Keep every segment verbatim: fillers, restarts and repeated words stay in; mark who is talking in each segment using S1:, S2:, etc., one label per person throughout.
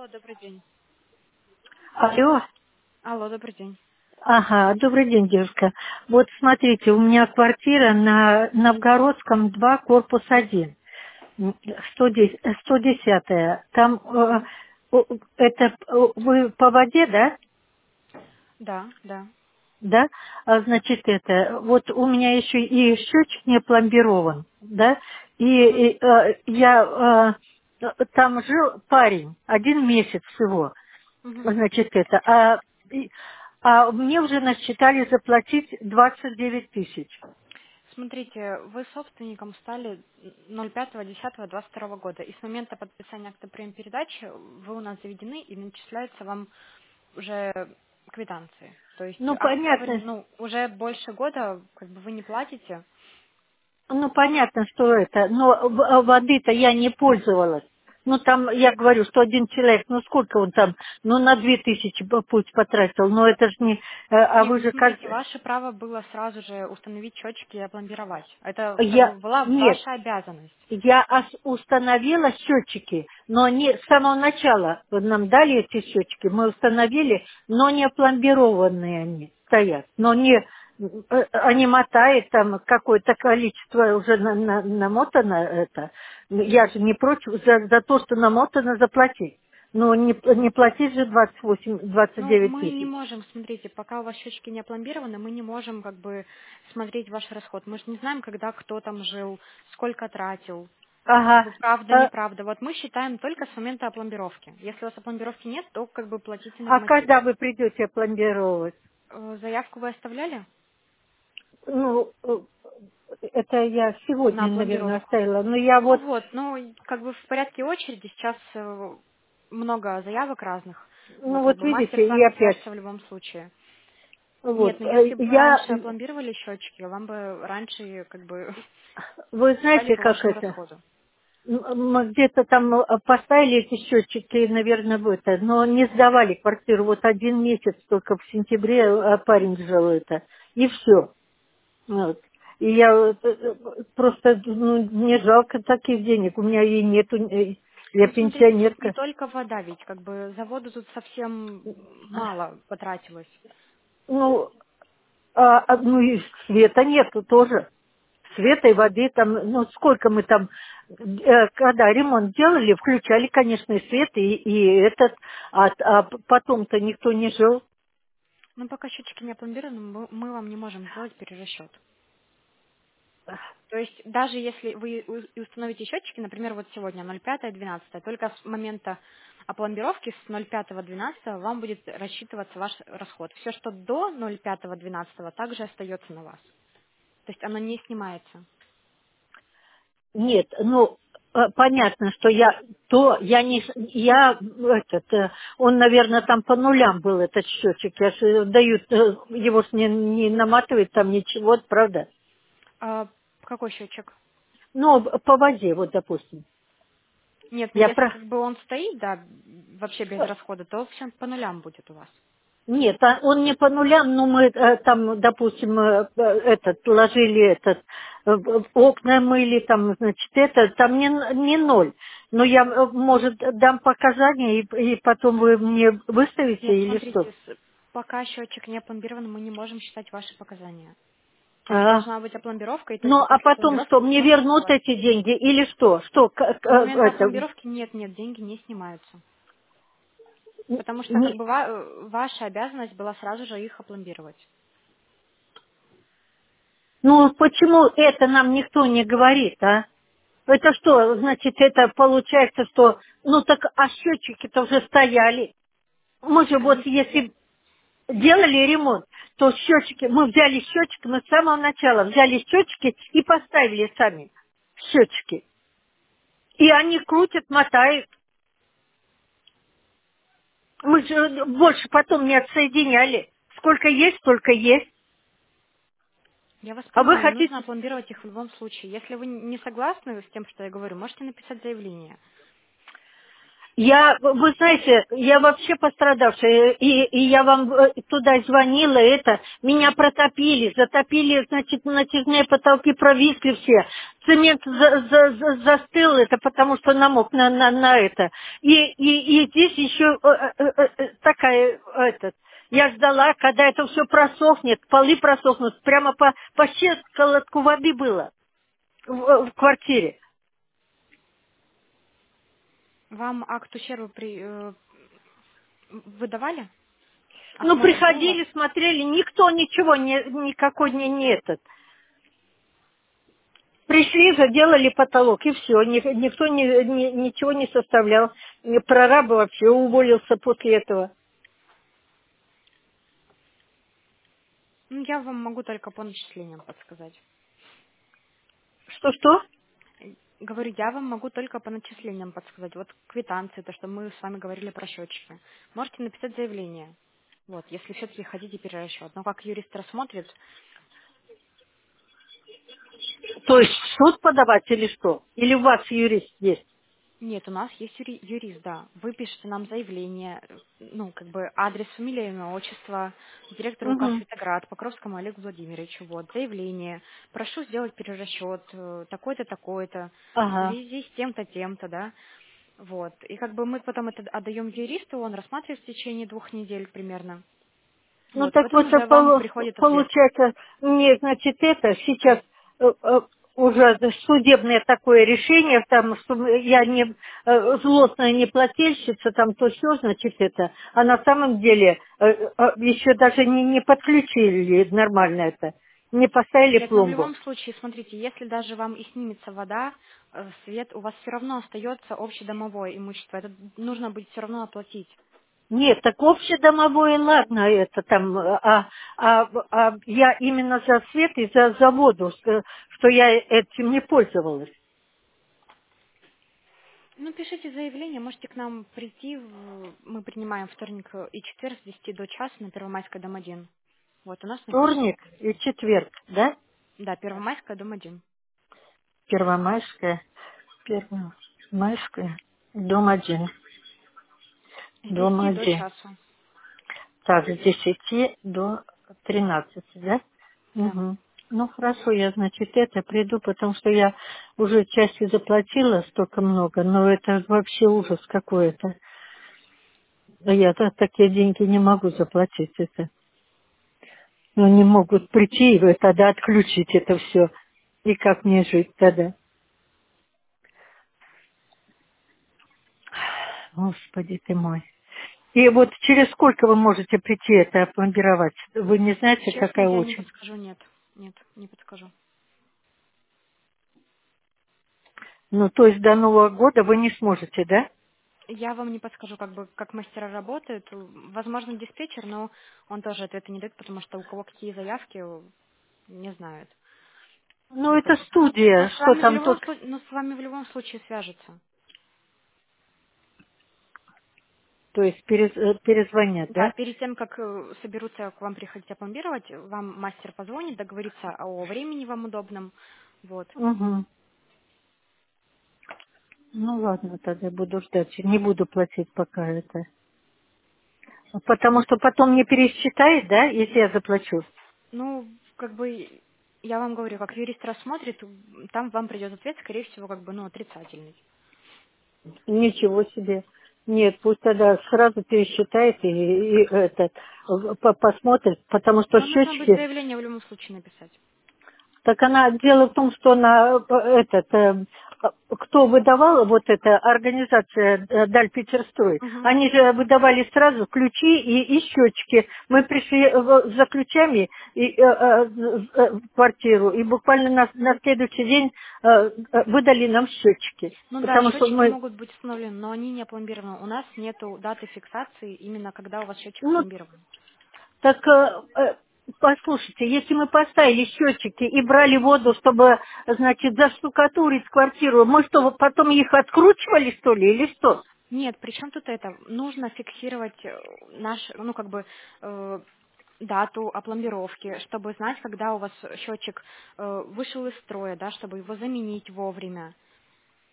S1: Алло, добрый день.
S2: Алло.
S1: Алло, добрый день.
S2: Ага, добрый день, девушка. Вот смотрите, у меня квартира на Новгородском два, корпус один, сто десятая. Там э, о, это э, вы по воде, да?
S1: Да, да.
S2: Да? А, значит, это, вот у меня еще и счетчик не пломбирован, да? И,
S1: Мгм,
S2: и, э, я э, там жил парень, один месяц всего.
S1: мгм.
S2: Значит, это. А, и- а мне уже насчитали заплатить двадцать девять тысяч.
S1: Смотрите, вы собственником стали ноль пятого десятого двадцать второго года, и с момента подписания акта прием-передачи вы у нас заведены и начисляются вам уже квитанции. То есть
S2: Ну,
S1: октябрь,
S2: понятно,
S1: ну, уже больше года как бы вы не платите.
S2: ну, понятно, что это, но в- а воды-то я не пользовалась. Ну, там, я говорю, что один человек, ну, сколько он там, ну, на две тысячи бы пусть потратил, но это же не, э, а
S1: Нет,
S2: вы
S1: ну
S2: же как,
S1: смотрите, ваше право было сразу же установить счетчики и опломбировать. Это как бы
S2: я,
S1: была
S2: нет,
S1: ваша обязанность.
S2: я ос- установила счетчики, но не с самого начала вот нам дали эти счетчики, мы установили, но не опломбированные они стоят, но не э, они мотают там какое-то количество уже на- на- намотано это. Я же не против за, за то, что намотано заплатить. Но не, не платить же двадцать восемь, двадцать
S1: Ну,
S2: девять
S1: мы не
S2: тысяч.
S1: можем, смотрите, пока у вас счетчики не опломбированы, мы не можем как бы смотреть ваш расход. Мы же не знаем, когда кто там жил, сколько тратил, как
S2: Ага.
S1: бы правда,
S2: А,
S1: неправда. Вот мы считаем только с момента опломбировки. Если у вас опломбировки нет, то как бы платите
S2: а
S1: норматив.
S2: когда вы придете опломбировать?
S1: Э, Заявку вы оставляли
S2: Ну, э, это я
S1: на
S2: сегодня, наверное,
S1: опломбировку?
S2: оставила. Но я
S1: Ну
S2: вот,
S1: вот, ну и как бы в порядке очереди сейчас э, много заявок разных.
S2: ну
S1: Вот как
S2: вот
S1: бы мастер
S2: видите,
S1: с
S2: и
S1: вами
S2: опять,
S1: свяжется в любом случае. Нет,
S2: вот,
S1: ну
S2: э,
S1: если бы вы
S2: я,
S1: раньше опломбировали счетчики, вам бы раньше как бы
S2: вы
S1: считали
S2: знаете,
S1: по
S2: как
S1: вашему
S2: это,
S1: расходу.
S2: М, мы где-то там э, поставили эти счетчики, наверное, в это, но не сдавали квартиру. Вот один месяц только в сентябре э, парень жил это, и все. Вот. И я э, э, просто, ну, не жалко таких денег, у меня и нету, э, я
S1: Ну, смотрите, тут не
S2: пенсионерка.
S1: только вода, ведь как бы заводу тут совсем мало потратилось.
S2: Ну, а, а, ну и света нету тоже. Света и воды там, ну сколько мы там, э, когда ремонт делали, включали, конечно, и свет, и, и этот, а, а потом-то никто не жил.
S1: Но пока счетчики не опломбированы, мы, мы вам не можем сделать перерасчет. То есть даже если вы у- и установите счетчики, например, вот сегодня ноль пятое двенадцатое, только с момента опломбировки с ноль пятого двенадцатого вам будет рассчитываться ваш расход. Все, что до ноль пятого двенадцатого, также остается на вас. То есть оно не снимается.
S2: Нет, ну, э, понятно, что я, то, я не, с- я, этот, э, он, наверное, там по нулям был, этот счетчик, я ж, э, дают, э, его ж не, не наматывает там ничего, правда?
S1: А какой счетчик?
S2: Ну, по воде, вот, допустим.
S1: Нет, ну
S2: Я
S1: если
S2: про...
S1: как бы он стоит, да, вообще без расхода, то все по нулям будет у вас.
S2: Нет, а он не по нулям, но мы э, там, допустим, э, э, этот, ложили этот, э, в- окна мыли, там, значит, это, там не, н- не ноль. Но я, э, может, дам показания, и, и потом вы мне выставите
S1: Нет,
S2: или что?
S1: смотрите, с- пока счетчик не опломбирован, мы не можем считать ваши показания. То есть
S2: А.
S1: должна быть опломбировка, и
S2: Ну,
S1: только
S2: а
S1: после
S2: потом
S1: опломбировки
S2: что,
S1: мы
S2: мне
S1: сможем
S2: вернут
S1: сделать.
S2: эти деньги или что? Что, к- к-
S1: С момента
S2: э, это,
S1: опломбировки нет, нет, деньги не снимаются.
S2: н-
S1: Потому что как
S2: не-
S1: бы ва- э, ваша обязанность была сразу же их опломбировать.
S2: ну, почему это нам никто не говорит, а? Это что, значит, это получается, что, ну так, а счетчики-то уже стояли. Мы же вот
S1: Они
S2: если делали ремонт, то счетчики, мы взяли счетчики, мы с самого начала взяли счетчики и поставили сами счетчики. И они крутят, мотают. Мы же больше потом не отсоединяли. Сколько есть, столько есть.
S1: Я вас
S2: А вы
S1: понимаю, но нужно
S2: хотите...
S1: опломбировать их в любом случае. Если вы не согласны с тем, что я говорю, можете написать заявление.
S2: Я, вы знаете, я вообще пострадавшая, и, и я вам э, туда звонила, это, меня протопили, затопили, значит, натяжные потолки провисли все, цемент за- за- за- застыл, это потому что намок на, на, на это. И, и, и здесь еще э, э, э, э, такая, этот, я ждала, когда это все просохнет, полы просохнут, прямо по, по щиколотку воды было в, в квартире.
S1: Вам акт ущерба при, э, выдавали?
S2: Ну,
S1: Осмотр был у вас?
S2: приходили, смотрели, никто ничего, не, никакой не, не этот. Пришли, заделали потолок, и все. Никто ни- ни- ничего не составлял. И прораб вообще уволился после этого.
S1: Ну, я вам могу только по начислениям подсказать.
S2: Что-что?
S1: Говорю, я вам могу только по начислениям подсказать. Вот квитанции, то, что мы с вами говорили про счетчики. Можете написать заявление. Вот, если все-таки хотите перерасчет. Но как юрист рассмотрит,
S2: То есть в суд подавать или что? Или у вас юрист есть?
S1: нет, у нас есть юри- юрист, да. Вы пишете нам заявление, э, ну, как бы адрес, фамилия, имя, отчество, директору УК
S2: Угу.
S1: Светоград, Покровскому Олегу Владимировичу, вот, заявление. Прошу сделать перерасчет, э, такой-то, такой-то, в
S2: Ага.
S1: связи с тем-то, тем-то, да. Вот. И как бы мы потом это отдаем юристу, он рассматривает в течение двух недель примерно.
S2: Ну
S1: Вот. И
S2: так
S1: потом
S2: вот, а
S1: уже вам
S2: полу-
S1: приходит ответ.
S2: получается, мне, значит, это сейчас э, э, уже судебное такое решение, там, что мы- я не э, злостная не плательщица, там то все, значит, это. А на самом деле э, э, еще даже не, не подключили нормально это, не поставили
S1: Нет, но в
S2: пломбу.
S1: любом случае, смотрите, если даже вам и снимется вода, э, свет, у вас все равно остается общедомовое имущество. Это нужно будет все равно оплатить.
S2: Нет, так общедомовое, ладно, это там, а, а, а я именно за свет и за, за воду, что что я этим не пользовалась.
S1: Ну, пишите заявление, можете к нам прийти. в- Мы принимаем вторник и четверг с десяти до часа на Первомайская, дом один. Вот, у нас написано.
S2: Вторник и четверг, да?
S1: Да, Первомайская, дом один.
S2: Первомайская, Первомайская, дом один,
S1: С
S2: дом
S1: десяти до
S2: один.
S1: часу.
S2: Так, с десяти до тринадцати, да?
S1: Да.
S2: Угу. Ну, хорошо, я, значит, это приду, потому что я уже части заплатила столько много, но это вообще ужас какой-то. Я так- такие деньги не могу заплатить это. Ну, не могут прийти и тогда отключить это все. И как мне жить тогда? Господи ты мой. И вот через сколько вы можете прийти это опломбировать? Вы не знаете,
S1: Честно,
S2: какая
S1: я не
S2: очередь?
S1: подскажу, нет. Нет, не подскажу.
S2: Ну, то есть до Нового года вы не сможете, да?
S1: Я вам не подскажу, как бы, как мастера работают. Возможно, диспетчер, но он тоже ответа не дает, потому что у кого какие заявки, не знают.
S2: Ну,
S1: Ну,
S2: это
S1: как бы. Но
S2: студия,
S1: с
S2: что
S1: вами в
S2: там
S1: любом
S2: тут?
S1: случае, но с вами в любом случае свяжется.
S2: То есть перез- э, перезвонят,
S1: Да,
S2: да?
S1: перед тем, как э, соберутся к вам приходить опломбировать, вам мастер позвонит, договорится о времени вам удобном. Вот.
S2: Угу. Ну, ладно, тогда буду ждать. Не буду платить пока это. Потому что потом не пересчитает, да, если я заплачу?
S1: Ну, как бы, я вам говорю, как юрист рассмотрит, там вам придет ответ, скорее всего, как бы, ну, отрицательный.
S2: Ничего себе. Нет, пусть тогда сразу пересчитает и, и этот, э, по- посмотрит, потому что
S1: Но нужно будет
S2: счетчики.
S1: заявление в любом случае написать.
S2: Так она, дело в том, что она, э, этот, э, кто выдавал, вот эта организация э, Дальпетерстрой,
S1: Угу.
S2: они же выдавали сразу ключи и, и счетчики. Мы пришли э, в- за ключами и, э, э, э, в квартиру, и буквально на, на следующий день э, э, выдали нам счетчики.
S1: Ну да,
S2: Потому что
S1: счетчики
S2: мы,
S1: могут быть установлены, но они не опломбированы. У нас нету даты фиксации, именно когда у вас счетчик
S2: ну,
S1: опломбирован.
S2: так, э, э, послушайте, если мы поставили счетчики и брали воду, чтобы, значит, заштукатурить квартиру, мы что, потом их откручивали, что ли, или что?
S1: Нет, при чем тут это? Нужно фиксировать э, наш, ну как бы э, дату опломбировки, чтобы знать, когда у вас счетчик э, вышел из строя, да, чтобы его заменить вовремя.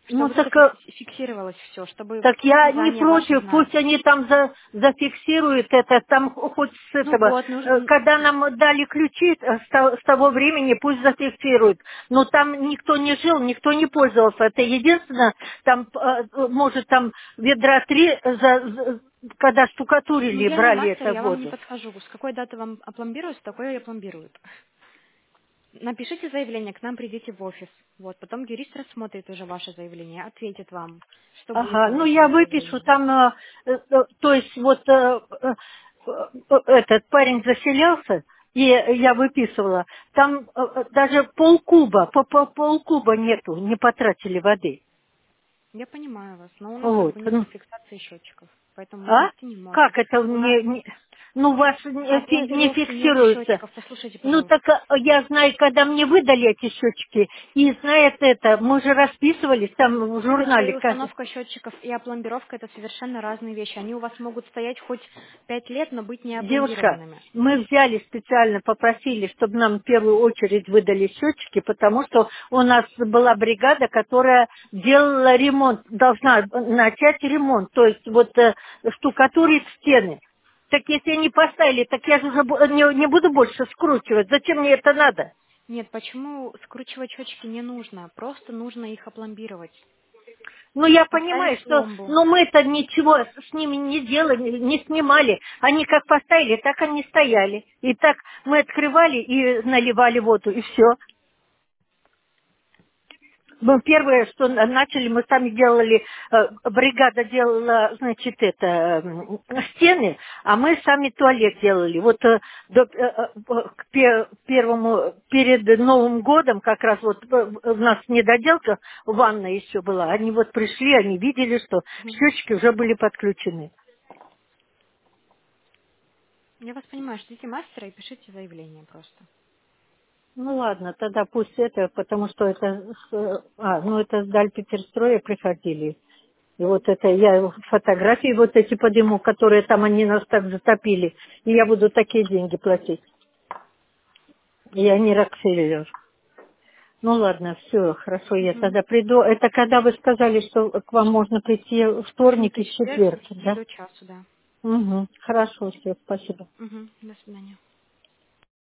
S1: Чтобы
S2: Ну
S1: вот это
S2: так, э,
S1: фикс- фиксировалось все, чтобы
S2: так я не
S1: компания ваша
S2: против,
S1: знала.
S2: пусть они там за, зафиксируют это, там хоть с
S1: Ну
S2: этого,
S1: вот,
S2: э,
S1: нужно...
S2: когда нам дали ключи э, с то- с того времени, пусть зафиксируют. Но там никто не жил, никто не пользовался. Это единственное, там, э, может, там ведра три, за- за- когда
S1: Ну
S2: штукатурили,
S1: я не
S2: брали
S1: мастер,
S2: эту
S1: я вам не
S2: воду.
S1: подскажу. С какой даты вам опломбируют, с такой и опломбируют. Напишите заявление, к нам придите в офис. Вот, потом юрист рассмотрит уже ваше заявление, ответит вам, что будет
S2: Ага,
S1: по
S2: ну я
S1: вашему
S2: выпишу
S1: заявлению.
S2: там, э, э, э, то есть вот э, э, э, этот парень заселялся, и я выписывала, там э, э, даже полкуба, по, по полкуба нету, не потратили воды.
S1: Я понимаю вас, но у нас как
S2: Вот.
S1: бы нет
S2: Ну,
S1: фиксации счетчиков, поэтому мы
S2: а?
S1: вести не можем.
S2: Как это
S1: У нас
S2: не, не- ну, у вас не,
S1: на
S2: фи- не
S1: пломбировке нет
S2: фиксируется?
S1: счетчиков. Послушайте,
S2: Ну,
S1: пожалуйста.
S2: так э, я знаю, когда мне выдали эти счетчики, и знает это, мы же расписывались там в
S1: Выдача и
S2: журнале. Как...
S1: установка счетчиков и опломбировка — это совершенно разные вещи. Они у вас могут стоять хоть пять лет, но быть не
S2: Девушка,
S1: опломбированными.
S2: мы взяли специально, попросили, чтобы нам в первую очередь выдали счетчики, потому что у нас была бригада, которая делала ремонт, должна начать ремонт, то есть вот э, штукатурить стены. Так если не поставили, так я же уже бу- не, не буду больше скручивать. Зачем мне это надо?
S1: Нет, почему скручивать счетчики не нужно? Просто нужно их опломбировать.
S2: Ну, я понимаю,
S1: Поставить
S2: что...
S1: пломбу.
S2: Но мы-то ничего с ними не делали, не снимали. Они как поставили, так они стояли. И так мы открывали и наливали воду, и все. Ну, первое, что на- начали, мы сами делали, э, бригада делала, значит, это, м, стены, а мы сами туалет делали. Вот э, до- э, э, к пе- первому, перед Новым годом, как раз вот э, у нас недоделка, ванна еще была, они вот пришли, они видели, что
S1: Мгм.
S2: счетчики уже были подключены.
S1: Я вас понимаю, ждите мастера и пишите заявление просто.
S2: Ну ладно, тогда пусть это, потому что это, с, э, а, ну это с Дальпетерстроя приходили. И вот это я фотографии вот эти подниму, которые там они нас так затопили. И я буду такие деньги платить. Я не Рокфеллер. Ну ладно, все, хорошо, я
S1: Мгм.
S2: тогда приду. Это когда вы сказали, что к вам можно прийти в вторник
S1: Вторник и
S2: и в
S1: четверг с
S2: четверг,
S1: десяти
S2: да?
S1: до часу, да.
S2: Угу, хорошо, все, спасибо.
S1: Мгм. До свидания.